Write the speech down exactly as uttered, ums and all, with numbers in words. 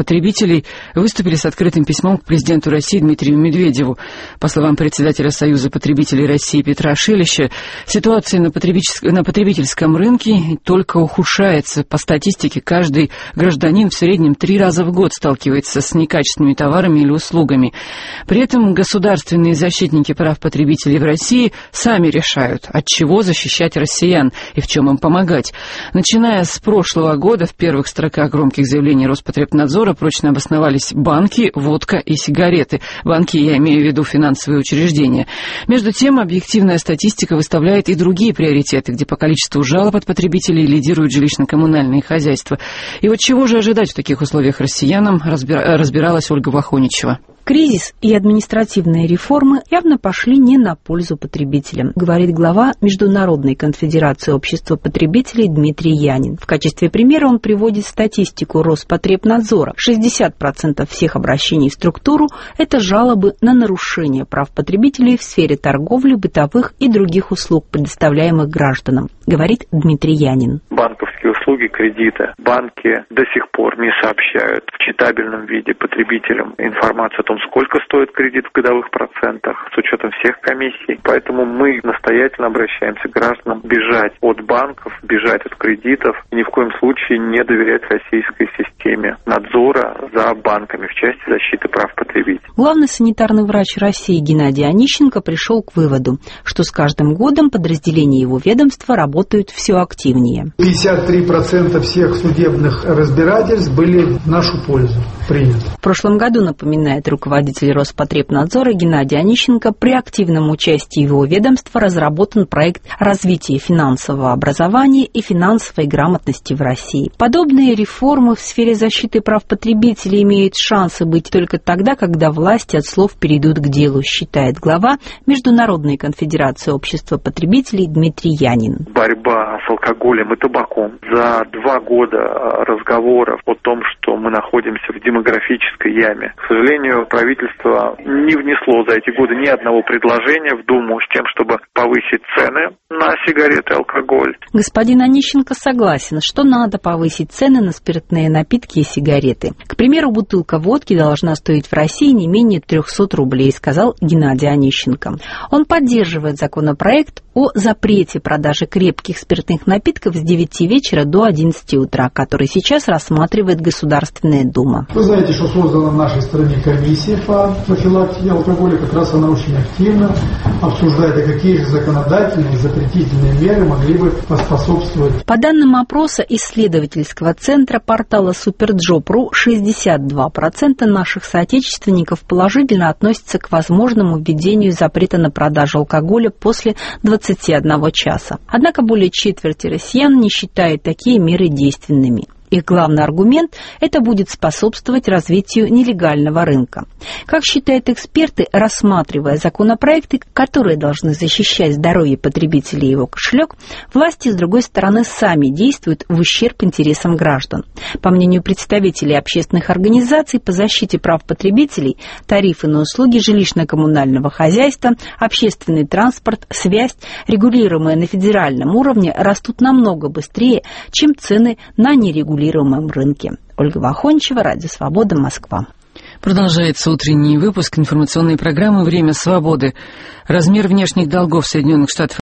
потребителей выступили с открытым письмом к президенту России Дмитрию Медведеву. По словам председателя Союза потребителей России Петра Шилища, ситуация на, потребитель... на потребительском рынке только ухудшается. По статистике, каждый гражданин в среднем три раза в год сталкивается с некачественными товарами или услугами. При этом государственные защитники прав потребителей в России сами решают, от чего защищать россиян и в чем им помогать. Начиная с прошлого года в первых строках громких заявлений Роспотребнадзора прочно обосновались банки, водка и сигареты. Банки, я имею в виду финансовые учреждения. Между тем, объективная статистика выставляет и другие приоритеты, где по количеству жалоб от потребителей лидируют жилищно-коммунальные хозяйства. И вот чего же ожидать в таких условиях россиянам, разбиралась Ольга Вахоничева. Кризис и административные реформы явно пошли не на пользу потребителям, говорит глава Международной конфедерации общества потребителей Дмитрий Янин. В качестве примера он приводит статистику Роспотребнадзора. шестьдесят процентов всех обращений в структуру – это жалобы на нарушение прав потребителей в сфере торговли, бытовых и других услуг, предоставляемых гражданам, говорит Дмитрий Янин. Банковские услуги, кредиты. Банки до сих пор не сообщают в читабельном виде потребителям информацию о том, сколько стоит кредит в годовых процентах, с учетом всех комиссий. Поэтому мы настоятельно обращаемся к гражданам бежать от банков, бежать от кредитов и ни в коем случае не доверять российской системе надзора за банками в части защиты прав потребителей. Главный санитарный врач России Геннадий Онищенко пришел к выводу, что с каждым годом подразделения его ведомства работают все активнее. пятьдесят три процента всех судебных разбирательств были в нашу пользу приняты. В прошлом году, напоминает руководитель Роспотребнадзора Геннадий Онищенко, при активном участии его ведомства разработан проект развития финансового образования и финансовой грамотности в России. Подобные реформы в сфере защиты прав потребителей имеют шансы быть только тогда, когда власти от слов перейдут к делу, считает глава Международной конфедерации общества потребителей Дмитрий Янин. Борьба с алкоголем и табаком. За два года разговоров о том, что мы находимся в демографической яме, к сожалению, правительство не внесло за эти годы ни одного предложения в Думу с тем, чтобы повысить цены на сигареты и алкоголь. Господин Онищенко согласен, что надо повысить цены на спиртные напитки и сигареты. К примеру, бутылка водки должна стоить в России не менее трехсот рублей, сказал Геннадий Онищенко. Он поддерживает законопроект о запрете продажи крепких спиртных напитков с девяти вечера до одиннадцати утра, который сейчас рассматривает Государственная Дума. Вы знаете, что создана в нашей стране комиссия по профилактике алкоголя, как раз она очень активно обсуждает, а какие же законодательные и запретительные меры могли бы поспособствовать. По данным опроса исследовательского центра портала Суперджоп точка ру, шестьдесят два процента наших соотечественников положительно относятся к возможному введению запрета на продажу алкоголя после двадцати одного часа. Однако более четверти россиян не считают такие меры действенными. Их главный аргумент – это будет способствовать развитию нелегального рынка. Как считают эксперты, рассматривая законопроекты, которые должны защищать здоровье потребителей и его кошелек, власти, с другой стороны, сами действуют в ущерб интересам граждан. По мнению представителей общественных организаций по защите прав потребителей, тарифы на услуги жилищно-коммунального хозяйства, общественный транспорт, связь, регулируемые на федеральном уровне, растут намного быстрее, чем цены на нерегулируемые рынке. Ольга Вахоничева, Радио Свобода, Москва. Продолжается утренний выпуск информационной программы «Время свободы». Размер внешних долгов Соединенных Штатов